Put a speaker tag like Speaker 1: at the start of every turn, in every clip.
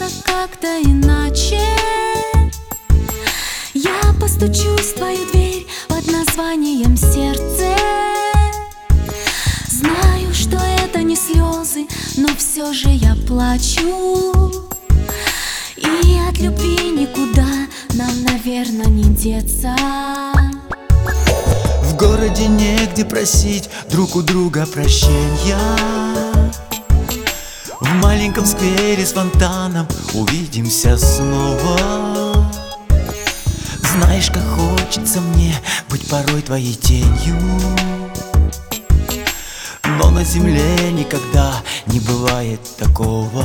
Speaker 1: случится как-то иначе. Я постучусь в твою дверь под названием сердце. Знаю, что это не слезы, но все же я плачу. И от любви никуда нам, наверное, не деться.
Speaker 2: В городе негде просить друг у друга прощения. В маленьком сквере с фонтаном увидимся снова. Знаешь, как хочется мне быть порой твоей тенью, но на земле никогда не бывает такого.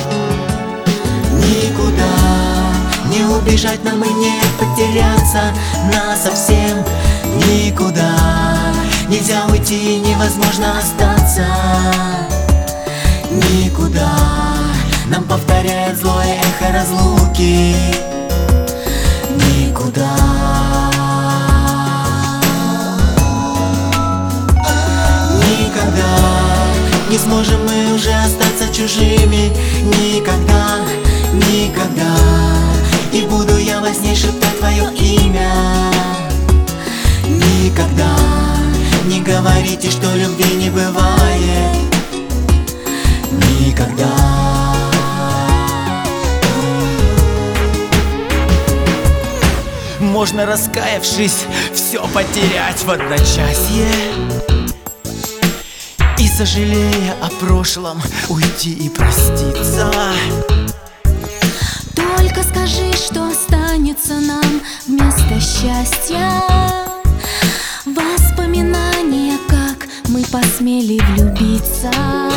Speaker 2: Никуда не убежать нам и не потеряться насовсем. Никуда нельзя уйти, невозможно остаться. Никуда нам повторяет злое эхо разлуки. Никуда. Никогда не сможем мы уже остаться чужими. Никогда, никогда. И буду я во сне шептать твое имя. Никогда не говорите, что любви не бывает. Никогда. Можно, раскаявшись, все потерять в одночасье и, сожалея о прошлом, уйти и проститься.
Speaker 1: Только скажи, что останется нам вместо счастья. Воспоминания, как мы посмели влюбиться.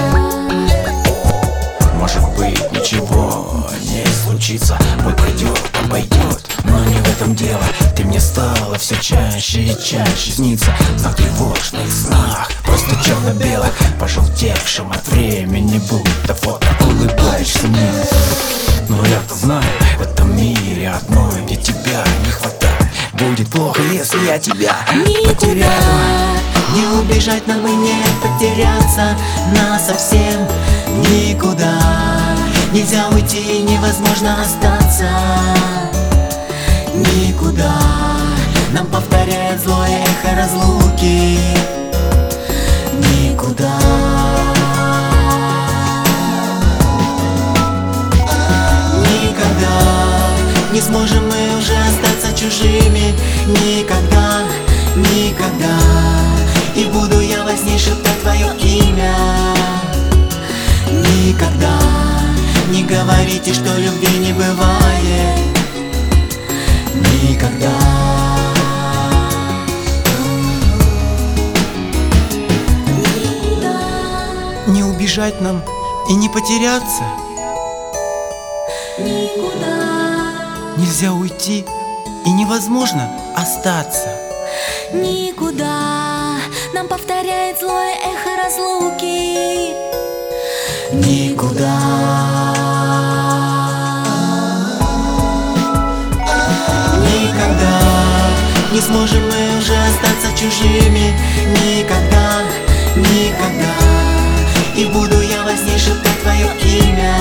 Speaker 2: Может быть, ничего не случится. Боль пройдет, обойдет, но не в этом дело. Ты мне стала все чаще и чаще сниться. В тревожных снах, просто черно-белых, пожелтевшим от времени будто фото. Улыбаешься мне, но я-то знаю, в этом мире одной мне тебя не хватает. Будет плохо, если я тебя потеряю. Не убежать нам и не потеряться насовсем. Никуда нельзя уйти, невозможно остаться. Никуда нам повторяет злое эхо разлуки. Никуда. Никогда не сможем мы уже остаться чужими. Никогда, никогда. И буду я во сне шептать твое имя. Никогда не говорите, что любви не бывает. Никогда. Не убежать нам и не потеряться.
Speaker 1: Никуда.
Speaker 2: Нельзя уйти и невозможно остаться.
Speaker 1: Никуда нам повторяет злое эхо разлуки.
Speaker 2: Никуда. Никогда не сможем мы уже остаться чужими. Никогда, никогда. И буду я во сне шептать твое имя.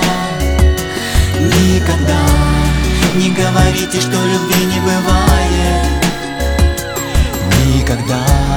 Speaker 2: Никогда не говорите, что любви не бывает. Никогда.